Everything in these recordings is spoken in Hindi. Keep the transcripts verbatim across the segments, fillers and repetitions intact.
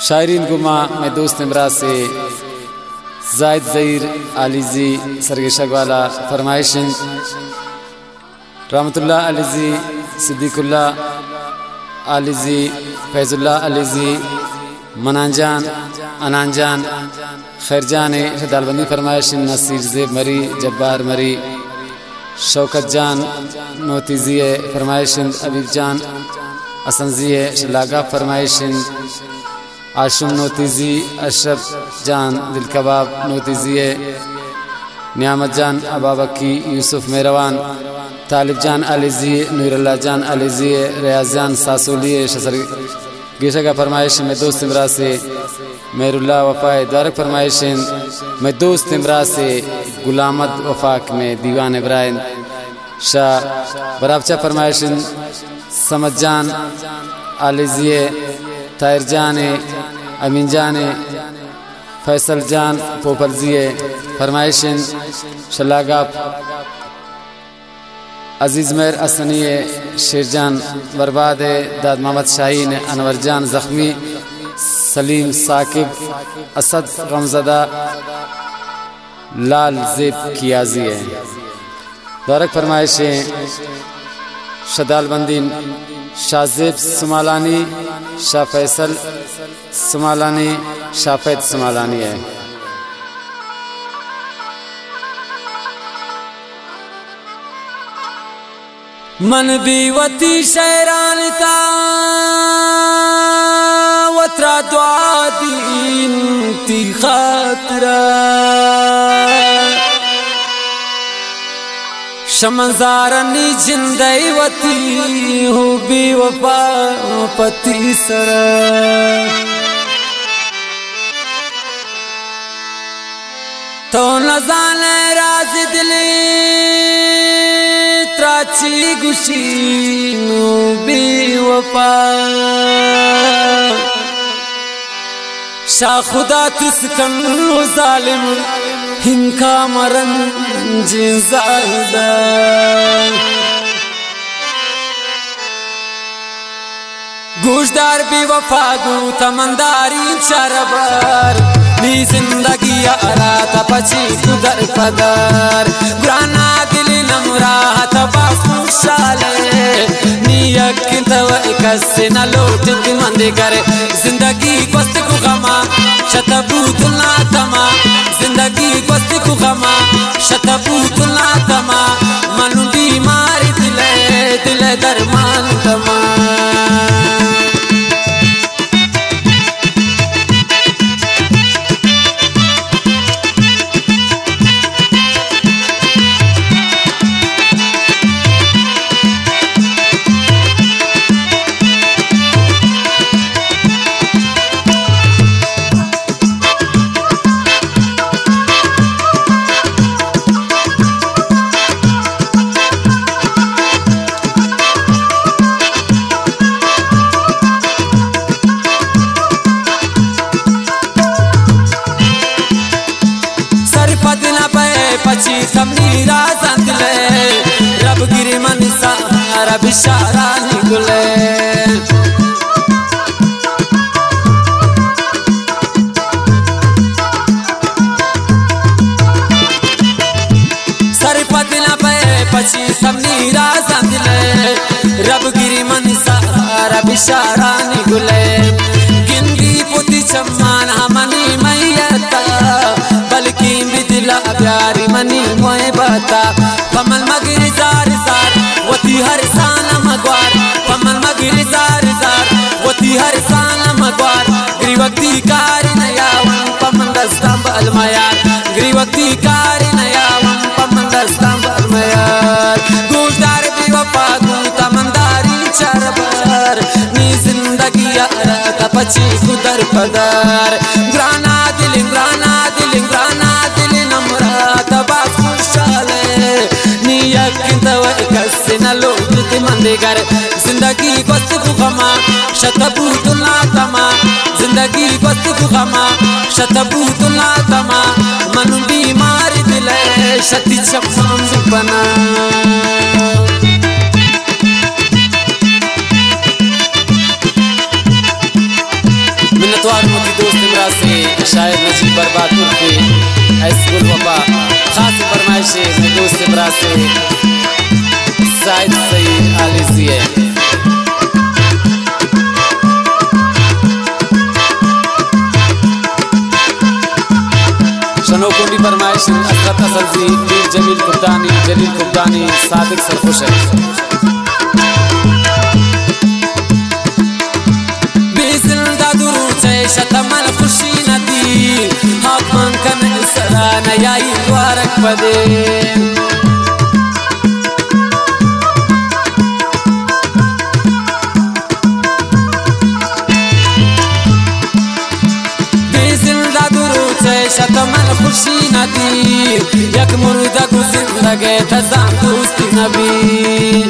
शायरीन गुमा मैं दोस्त इमरा से जायद ज़हीर आलिजी सरगेशगवाला फरमाइशिन रहमतुल्लाह आलिजी सिद्दीकुल्लाह आलिजी फैजुल्लाह आलिजी मनानजान अनानजान खैरजान दालबंदी फरमाइशिन नसीर ज़ेब मरी जब्बार मरी शौकत जान नोतीज़िए फरमाइशिन अबीब जान असंज़िए शलागा फरमाइशिन आशुम नोतीज़ी अशरफ जान दिल कबाब नोतीज़िए नियामत जान अबाबकी यूसुफ मेरवान तालिब जान अलीज़ी नूरुल्लाह जान अलीज़ी रियाज जान सासुलिए शसर गेशा का फरमाइश में दोस्त इमरा से मेरुल्लाह वफ़ाए द्वारक फरमाइशिन मैं दोस्त इमरा से गुलामत वफ़ाक में दीवान इब्राहिम शाह बराबचा फरमाइशिन समझ जान आलिज़िए ताहिर जान अमीन जान फैसल जान पोपलजिए फरमाइशिन शलागा अजीज़ मेर असनिए शेरजान बर्बाद दाद मोहम्मद शाहीन अनवर जान ज़ख्मी सलीम साकिब असद गमज़दा लाल ज़ेब कियाजी है दौरक फरमाइशें शदालबंदीन शाहजेब सुमालानी शाह फैसल सुमालानी शाफैद सुमालानी है। मन बीवती शहरान का वत्रा द्वादीन ती खातरा शमजारनी जिंदईवती हो बेवफा पति सरा तो न जाने राज दिले त्राची गुशी नो बेवफा शाह खुदा तुस्कन जालिम हिंका मरन जिंजादा गोशदार बेवफा गो तमंदारी चरबार नी जिंदगी आरा तपची कुदर पदार पुराना दिल नमुरा तबास मुशाले नी यकिन तव कसे न लोट मंदे करे जिंदगी कोस्त को गमा शतबूतुल्ला तमा जिंदगी कोस्त को गमा शतबूतुल्ला तमा मनु बीमार दिले दिले दरमान तमा पची समनीरा संतले रब गिरी मनसा रब इशारा निकले सर पतला पे पची समनीरा संतले रब गिरी मनसा रब इशारा निकले गिंदी पुती चम्मान हमनी मैयता बल्कि बिदला प्यारी मनी मोए बता कमल मगरी जार जार वती हर सान मगवार कमल मगरी जार जार वती हर सान मगवार ग्रीवक्ति कारी नयावन पमंदस्तंभ अलमयार ग्रीवक्ति कारी नयावन पमंदस्तंभ अलमयार गोशदार बेवफा गो तमंदारी चरबार नी जिंदगी आरा तपची कुदर पदार ग्राना दिल ग्राना दिल ग्राना दिल नमरा तबास मुशाले नी यकिन तव कसे न लोट मंदे कर जिंदगी कोस्त को गमा शतबूतुल्ला तमा जिंदगी कोस्त को गमा शतबूतुल्ला तमा मनु बीमार दिले शति चमम बना मिन्नतवार दोस्त इमरा से शायर नजीब बर्बादपुर के स्कूल वफा खास फरमाइश है मेरे दोस्त इमरा से शायद सही आलिसी है। शनोकुंडी फरमाइश असरत असलजी मीर जमील कुब्दानी जलील कुब्दानी सादिक सरखुश है। शतमल खुशी नदी हाक मंकन सरा नयाई द्वारक पदे बेजिंदा दुरूचे शतमल खुशी नदी यक मुर्दा गुजिर लगे तजाम दोस्ती नबी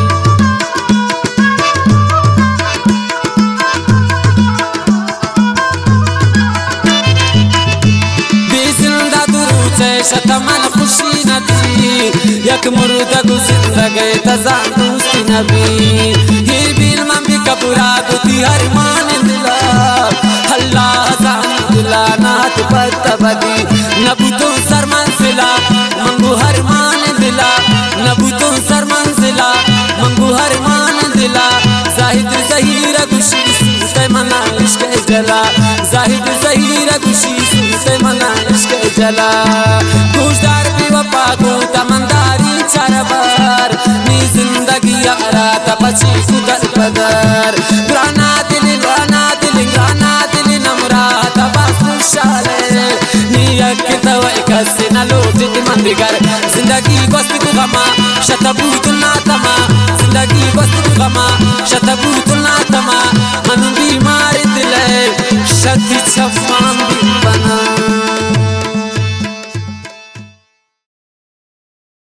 शतमल खुशी नदी यक मुर्दा गुजिर लगे तजाम दोस्ती नबी हिर बिल मम्मी कबूरा गुती हर मान दिला अल्लाह जान दिला नात पत्ता बदी नबूतों सर मंजिला मंगू हर मान दिला नबूतों सर मंजिला मंगू हर मान दिला जाहिद ज़हीरा खुशी सुनते मना इश्क जला जाहिद ज़हीरा खुशी सुनते मना इश्क जला गुजदार भी वफा को तमंदारी चरबार नी जिंदगी यारा तपची कुदर पदर पुराना दिल पुराना दिल पुराना दिल नमरा तबास मुशाले नी यक तवई कसे न लोट मंदिर जिंदगी गोस्त को गमा शतबूत ना तमा जिंदगी गोस्त को गमा शतबूत ना तमा मन बीमार दिल शत छफाम भी बना